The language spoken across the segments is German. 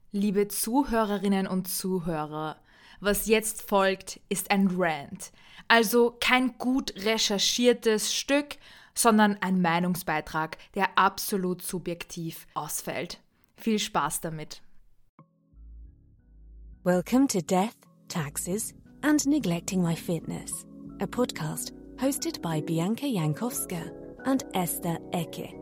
Liebe Zuhörerinnen und Zuhörer, was jetzt folgt, ist ein Rant. Also kein gut recherchiertes Stück, sondern ein Meinungsbeitrag, der absolut subjektiv ausfällt. Viel Spaß damit. Welcome to Death, Taxes and Neglecting My Fitness, a podcast hosted by Bianca Jankowska and Esther Ecke.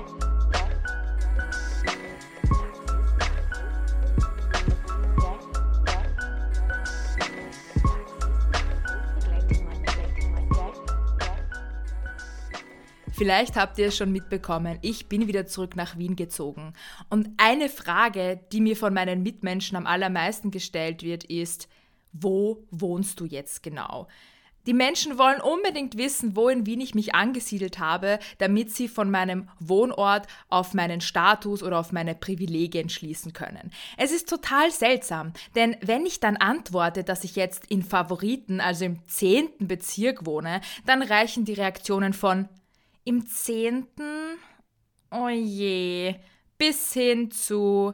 Vielleicht habt ihr es schon mitbekommen, ich bin wieder zurück nach Wien gezogen. Und eine Frage, die mir von meinen Mitmenschen am allermeisten gestellt wird, ist: Wo wohnst du jetzt genau? Die Menschen wollen unbedingt wissen, wo in Wien ich mich angesiedelt habe, damit sie von meinem Wohnort auf meinen Status oder auf meine Privilegien schließen können. Es ist total seltsam, denn wenn ich dann antworte, dass ich jetzt in Favoriten, also im 10. Bezirk wohne, dann reichen die Reaktionen von im 10. Oh je, bis hin zu,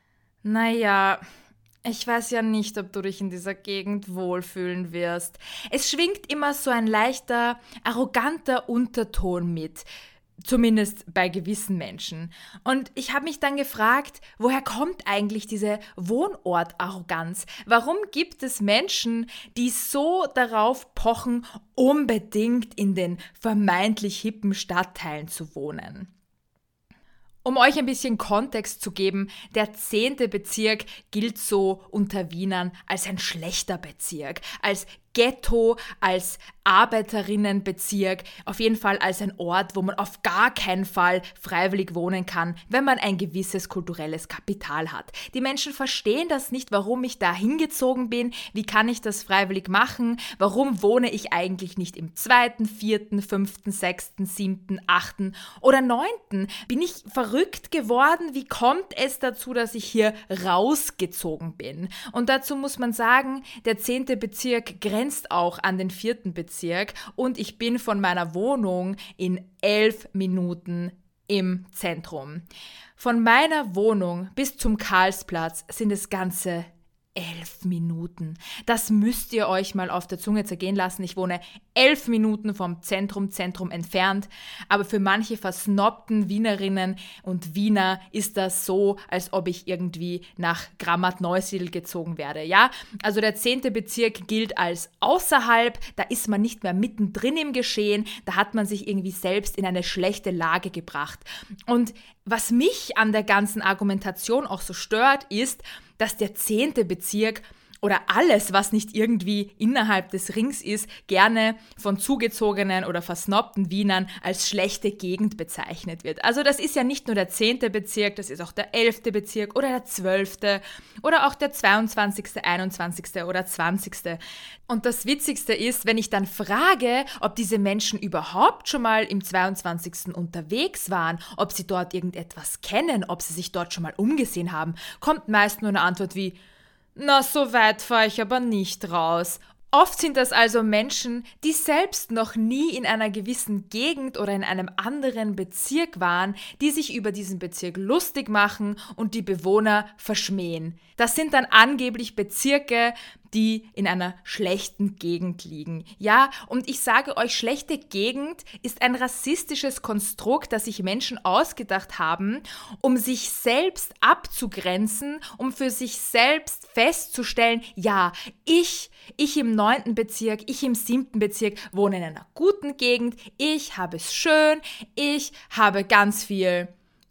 naja, ich weiß ja nicht, ob du dich in dieser Gegend wohlfühlen wirst. Es schwingt immer so ein leichter, arroganter Unterton mit. Zumindest bei gewissen Menschen. Und ich habe mich dann gefragt, woher kommt eigentlich diese Wohnortarroganz? Warum gibt es Menschen, die so darauf pochen, unbedingt in den vermeintlich hippen Stadtteilen zu wohnen? Um euch ein bisschen Kontext zu geben, der 10. Bezirk gilt so unter Wienern als ein schlechter Bezirk, als Ghetto, als Arbeiterinnenbezirk, auf jeden Fall als ein Ort, wo man auf gar keinen Fall freiwillig wohnen kann, wenn man ein gewisses kulturelles Kapital hat. Die Menschen verstehen das nicht, warum ich da hingezogen bin, wie kann ich das freiwillig machen, warum wohne ich eigentlich nicht im 2., 4., 5., 6., 7., 8. oder 9. Bin ich verrückt geworden? Wie kommt es dazu, dass ich hier rausgezogen bin? Und dazu muss man sagen, der 10. Bezirk grenzt auch an den 4. Bezirk und ich bin von meiner Wohnung in 11 Minuten im Zentrum. Von meiner Wohnung bis zum Karlsplatz sind es ganze 11 Minuten. Das müsst ihr euch mal auf der Zunge zergehen lassen. Ich wohne 11 Minuten vom Zentrum entfernt, aber für manche versnobten Wienerinnen und Wiener ist das so, als ob ich irgendwie nach Grammat-Neusiedl gezogen werde. Ja, also der 10. Bezirk gilt als außerhalb, da ist man nicht mehr mittendrin im Geschehen, da hat man sich irgendwie selbst in eine schlechte Lage gebracht. Und was mich an der ganzen Argumentation auch so stört, ist, dass der 10. Bezirk oder alles, was nicht irgendwie innerhalb des Rings ist, gerne von zugezogenen oder versnobten Wienern als schlechte Gegend bezeichnet wird. Also das ist ja nicht nur der 10. Bezirk, das ist auch der 11. Bezirk oder der 12. oder auch der 22., 21. oder 20. Und das Witzigste ist, wenn ich dann frage, ob diese Menschen überhaupt schon mal im 22. unterwegs waren, ob sie dort irgendetwas kennen, ob sie sich dort schon mal umgesehen haben, kommt meist nur eine Antwort wie: Na, so weit fahre ich aber nicht raus. Oft sind das also Menschen, die selbst noch nie in einer gewissen Gegend oder in einem anderen Bezirk waren, die sich über diesen Bezirk lustig machen und die Bewohner verschmähen. Das sind dann angeblich Bezirke, die in einer schlechten Gegend liegen. Ja, und ich sage euch, schlechte Gegend ist ein rassistisches Konstrukt, das sich Menschen ausgedacht haben, um sich selbst abzugrenzen, um für sich selbst festzustellen, ja, ich im 9. Bezirk, ich im 7. Bezirk wohne in einer guten Gegend, ich habe es schön, ich habe ganz viel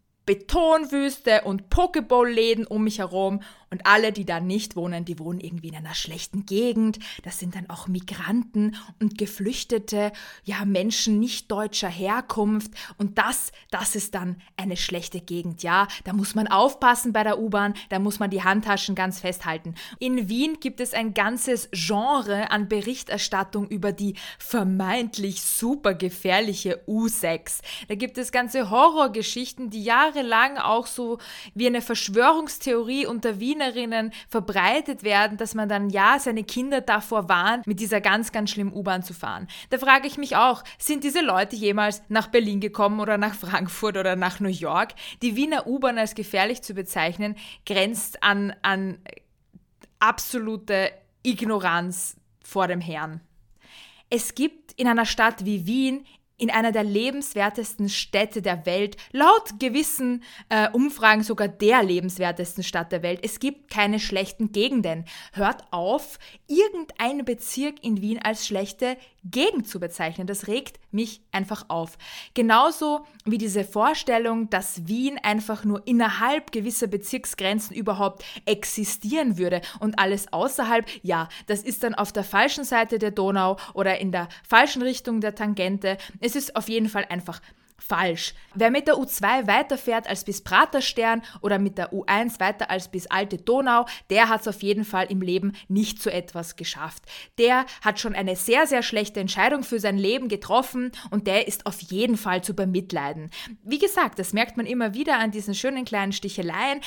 Betonwüste und Pokeball-Läden um mich herum und alle, die da nicht wohnen, die wohnen irgendwie in einer schlechten Gegend. Das sind dann auch Migranten und Geflüchtete, ja, Menschen nicht deutscher Herkunft und das ist dann eine schlechte Gegend, ja. Da muss man aufpassen bei der U-Bahn, da muss man die Handtaschen ganz festhalten. In Wien gibt es ein ganzes Genre an Berichterstattung über die vermeintlich super gefährliche U6. Da gibt es ganze Horrorgeschichten, die Jahre jahrelang auch so wie eine Verschwörungstheorie unter Wienerinnen verbreitet werden, dass man dann seine Kinder davor warnt, mit dieser ganz, ganz schlimmen U-Bahn zu fahren. Da frage ich mich auch, sind diese Leute jemals nach Berlin gekommen oder nach Frankfurt oder nach New York? Die Wiener U-Bahn als gefährlich zu bezeichnen, grenzt an absolute Ignoranz vor dem Herrn. Es gibt in einer Stadt wie Wien, in einer der lebenswertesten Städte der Welt, laut gewissen Umfragen sogar der lebenswertesten Stadt der Welt. Es gibt keine schlechten Gegenden. Hört auf, irgendeinen Bezirk in Wien als schlechte Gegend zu bezeichnen. Das regt mich einfach auf. Genauso wie diese Vorstellung, dass Wien einfach nur innerhalb gewisser Bezirksgrenzen überhaupt existieren würde und alles außerhalb, das ist dann auf der falschen Seite der Donau oder in der falschen Richtung der Tangente. Es ist auf jeden Fall einfach falsch. Wer mit der U2 weiterfährt als bis Praterstern oder mit der U1 weiter als bis Alte Donau, der hat es auf jeden Fall im Leben nicht so etwas geschafft. Der hat schon eine sehr, sehr schlechte Entscheidung für sein Leben getroffen und der ist auf jeden Fall zu bemitleiden. Wie gesagt, das merkt man immer wieder an diesen schönen kleinen Sticheleien,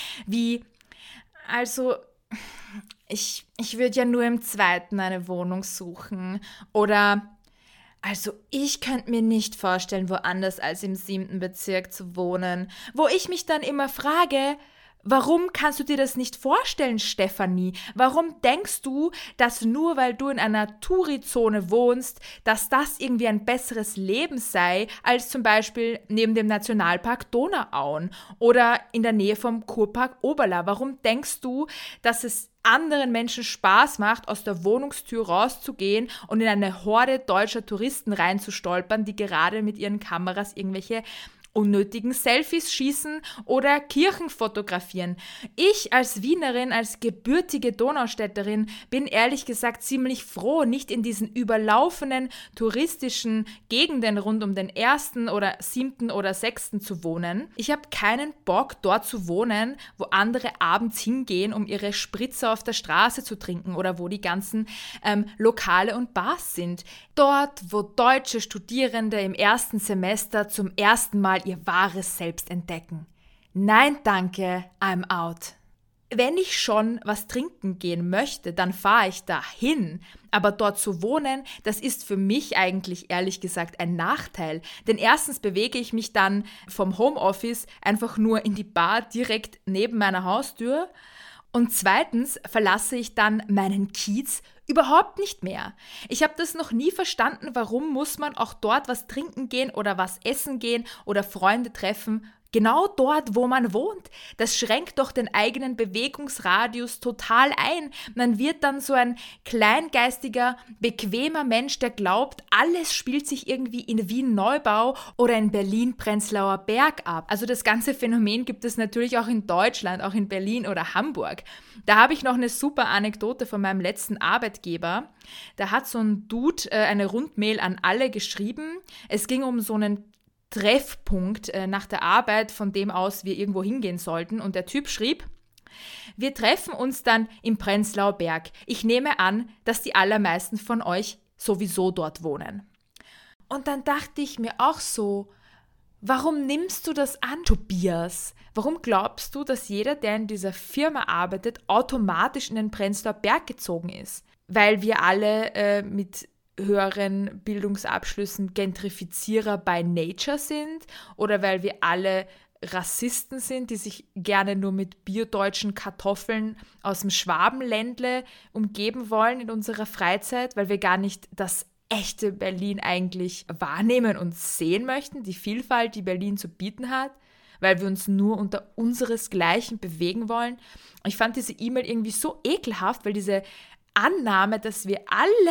ich würde ja nur im 2. eine Wohnung suchen oder ich könnte mir nicht vorstellen, woanders als im 7. Bezirk zu wohnen. Wo ich mich dann immer frage, warum kannst du dir das nicht vorstellen, Stefanie? Warum denkst du, dass nur weil du in einer Touri-Zone wohnst, dass das irgendwie ein besseres Leben sei, als zum Beispiel neben dem Nationalpark Donauauen oder in der Nähe vom Kurpark Oberla? Warum denkst du, dass es anderen Menschen Spaß macht, aus der Wohnungstür rauszugehen und in eine Horde deutscher Touristen reinzustolpern, die gerade mit ihren Kameras irgendwelche unnötigen Selfies schießen oder Kirchen fotografieren. Ich als Wienerin, als gebürtige Donaustädterin bin ehrlich gesagt ziemlich froh, nicht in diesen überlaufenen touristischen Gegenden rund um den 1. oder 7. oder 6. zu wohnen. Ich habe keinen Bock, dort zu wohnen, wo andere abends hingehen, um ihre Spritzer auf der Straße zu trinken oder wo die ganzen Lokale und Bars sind. Dort, wo deutsche Studierende im 1. Semester zum ersten Mal ihr wahres Selbst entdecken. Nein, danke, I'm out. Wenn ich schon was trinken gehen möchte, dann fahre ich dahin. Aber dort zu wohnen, das ist für mich eigentlich ehrlich gesagt ein Nachteil. Denn erstens bewege ich mich dann vom Homeoffice einfach nur in die Bar direkt neben meiner Haustür. Und zweitens verlasse ich dann meinen Kiez überhaupt nicht mehr. Ich habe das noch nie verstanden, warum muss man auch dort was trinken gehen oder was essen gehen oder Freunde treffen, genau dort, wo man wohnt. Das schränkt doch den eigenen Bewegungsradius total ein. Man wird dann so ein kleingeistiger, bequemer Mensch, der glaubt, alles spielt sich irgendwie in Wien-Neubau oder in Berlin-Prenzlauer Berg ab. Also das ganze Phänomen gibt es natürlich auch in Deutschland, auch in Berlin oder Hamburg. Da habe ich noch eine super Anekdote von meinem letzten Arbeitgeber. Da hat so ein Dude eine Rundmail an alle geschrieben. Es ging um so einen Treffpunkt nach der Arbeit, von dem aus wir irgendwo hingehen sollten. Und der Typ schrieb: Wir treffen uns dann im Prenzlauer Berg. Ich nehme an, dass die allermeisten von euch sowieso dort wohnen. Und dann dachte ich mir auch so, warum nimmst du das an, Tobias? Warum glaubst du, dass jeder, der in dieser Firma arbeitet, automatisch in den Prenzlauer Berg gezogen ist? Weil wir alle mit höheren Bildungsabschlüssen Gentrifizierer by nature sind oder weil wir alle Rassisten sind, die sich gerne nur mit biodeutschen Kartoffeln aus dem Schwabenländle umgeben wollen in unserer Freizeit, weil wir gar nicht das echte Berlin eigentlich wahrnehmen und sehen möchten, die Vielfalt, die Berlin zu bieten hat, weil wir uns nur unter unseresgleichen bewegen wollen. Ich fand diese E-Mail irgendwie so ekelhaft, weil diese Annahme, dass wir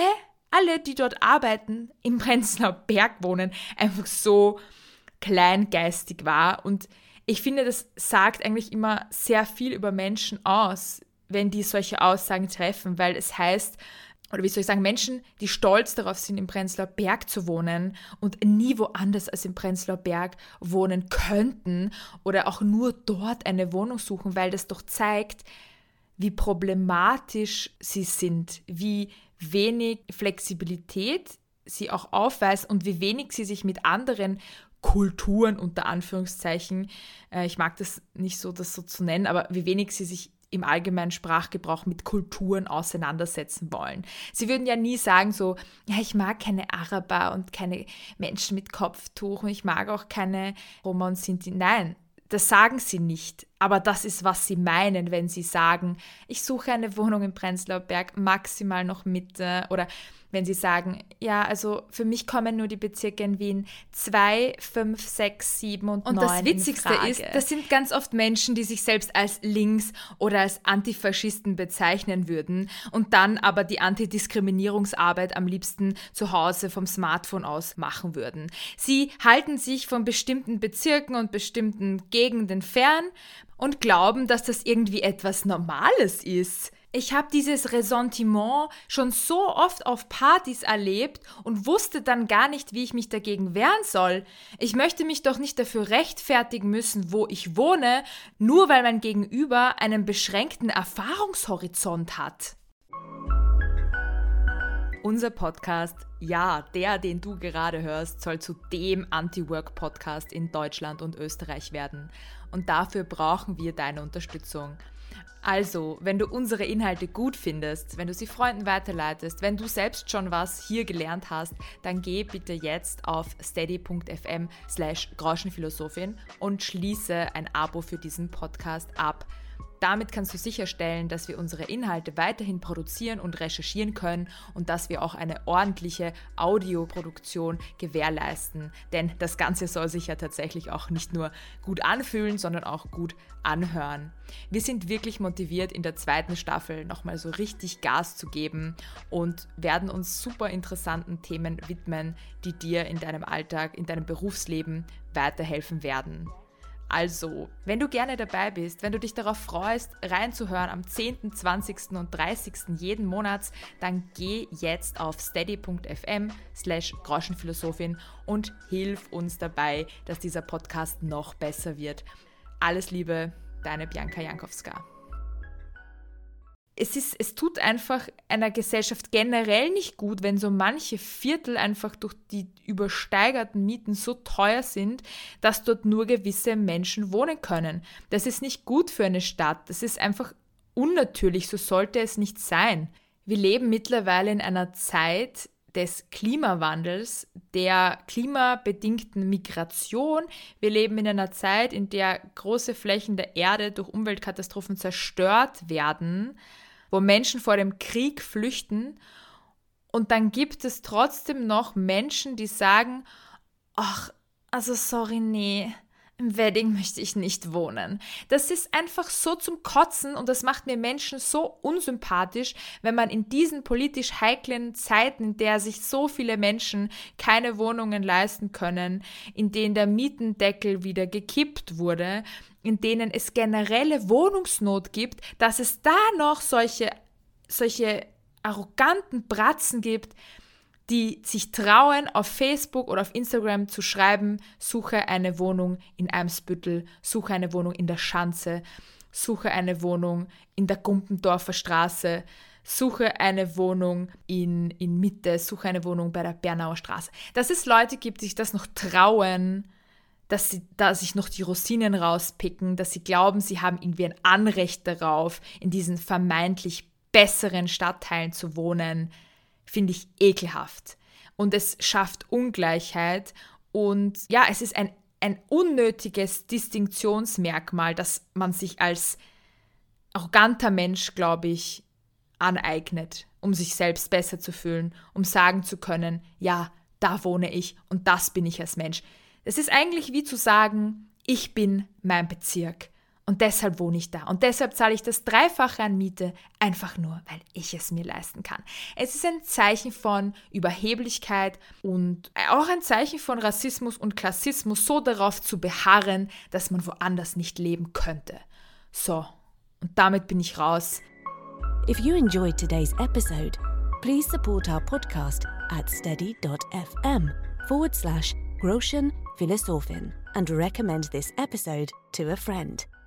alle, die dort arbeiten, im Prenzlauer Berg wohnen, einfach so kleingeistig war. Und ich finde, das sagt eigentlich immer sehr viel über Menschen aus, wenn die solche Aussagen treffen, weil es heißt, oder wie soll ich sagen, Menschen, die stolz darauf sind, im Prenzlauer Berg zu wohnen und nie woanders als im Prenzlauer Berg wohnen könnten oder auch nur dort eine Wohnung suchen, weil das doch zeigt, wie problematisch sie sind, wie wenig Flexibilität sie auch aufweisen und wie wenig sie sich mit anderen Kulturen unter Anführungszeichen, ich mag das nicht so, das so zu nennen, aber wie wenig sie sich im allgemeinen Sprachgebrauch mit Kulturen auseinandersetzen wollen. Sie würden ja nie sagen so, ja, ich mag keine Araber und keine Menschen mit Kopftuch und ich mag auch keine Roma und Sinti. Nein, das sagen sie nicht. Aber das ist, was sie meinen, wenn sie sagen, ich suche eine Wohnung in Prenzlauer Berg, maximal noch Mitte. Oder wenn sie sagen, ja, also für mich kommen nur die Bezirke in Wien 2, 5, 6, 7 und 9 in Frage. Und das Witzigste ist, das sind ganz oft Menschen, die sich selbst als Links- oder als Antifaschisten bezeichnen würden und dann aber die Antidiskriminierungsarbeit am liebsten zu Hause vom Smartphone aus machen würden. Sie halten sich von bestimmten Bezirken und bestimmten Gegenden fern und glauben, dass das irgendwie etwas Normales ist. Ich habe dieses Ressentiment schon so oft auf Partys erlebt und wusste dann gar nicht, wie ich mich dagegen wehren soll. Ich möchte mich doch nicht dafür rechtfertigen müssen, wo ich wohne, nur weil mein Gegenüber einen beschränkten Erfahrungshorizont hat. Unser Podcast, ja, der, den du gerade hörst, soll zu dem Anti-Work-Podcast in Deutschland und Österreich werden. Und dafür brauchen wir deine Unterstützung. Also, wenn du unsere Inhalte gut findest, wenn du sie Freunden weiterleitest, wenn du selbst schon was hier gelernt hast, dann geh bitte jetzt auf steady.fm/Groschenphilosophin und schließe ein Abo für diesen Podcast ab. Damit kannst du sicherstellen, dass wir unsere Inhalte weiterhin produzieren und recherchieren können und dass wir auch eine ordentliche Audioproduktion gewährleisten. Denn das Ganze soll sich ja tatsächlich auch nicht nur gut anfühlen, sondern auch gut anhören. Wir sind wirklich motiviert, in der 2. Staffel nochmal so richtig Gas zu geben und werden uns super interessanten Themen widmen, die dir in deinem Alltag, in deinem Berufsleben weiterhelfen werden. Also, wenn du gerne dabei bist, wenn du dich darauf freust, reinzuhören am 10., 20. und 30. jeden Monats, dann geh jetzt auf steady.fm/Groschenphilosophin und hilf uns dabei, dass dieser Podcast noch besser wird. Alles Liebe, deine Bianca Jankowska. Es tut einfach einer Gesellschaft generell nicht gut, wenn so manche Viertel einfach durch die übersteigerten Mieten so teuer sind, dass dort nur gewisse Menschen wohnen können. Das ist nicht gut für eine Stadt. Das ist einfach unnatürlich. So sollte es nicht sein. Wir leben mittlerweile in einer Zeit des Klimawandels, der klimabedingten Migration. Wir leben in einer Zeit, in der große Flächen der Erde durch Umweltkatastrophen zerstört werden, wo Menschen vor dem Krieg flüchten und dann gibt es trotzdem noch Menschen, die sagen, ach, also sorry, nee, im Wedding möchte ich nicht wohnen. Das ist einfach so zum Kotzen und das macht mir Menschen so unsympathisch, wenn man in diesen politisch heiklen Zeiten, in der sich so viele Menschen keine Wohnungen leisten können, in denen der Mietendeckel wieder gekippt wurde, in denen es generelle Wohnungsnot gibt, dass es da noch solche arroganten Bratzen gibt, die sich trauen, auf Facebook oder auf Instagram zu schreiben, suche eine Wohnung in Eimsbüttel, suche eine Wohnung in der Schanze, suche eine Wohnung in der Gumpendorfer Straße, suche eine Wohnung in Mitte, suche eine Wohnung bei der Bernauer Straße. Dass es Leute gibt, die sich das noch trauen, dass sie da sich noch die Rosinen rauspicken, dass sie glauben, sie haben irgendwie ein Anrecht darauf, in diesen vermeintlich besseren Stadtteilen zu wohnen, finde ich ekelhaft. Und es schafft Ungleichheit und ja, es ist ein unnötiges Distinktionsmerkmal, das man sich als arroganter Mensch, glaube ich, aneignet, um sich selbst besser zu fühlen, um sagen zu können, ja, da wohne ich und das bin ich als Mensch. Es ist eigentlich wie zu sagen, ich bin mein Bezirk und deshalb wohne ich da und deshalb zahle ich das Dreifache an Miete, einfach nur, weil ich es mir leisten kann. Es ist ein Zeichen von Überheblichkeit und auch ein Zeichen von Rassismus und Klassismus, so darauf zu beharren, dass man woanders nicht leben könnte. So, und damit bin ich raus. If you enjoyed today's episode, please support our podcast at steady.fm/Groschenphilosophin and recommend this episode to a friend.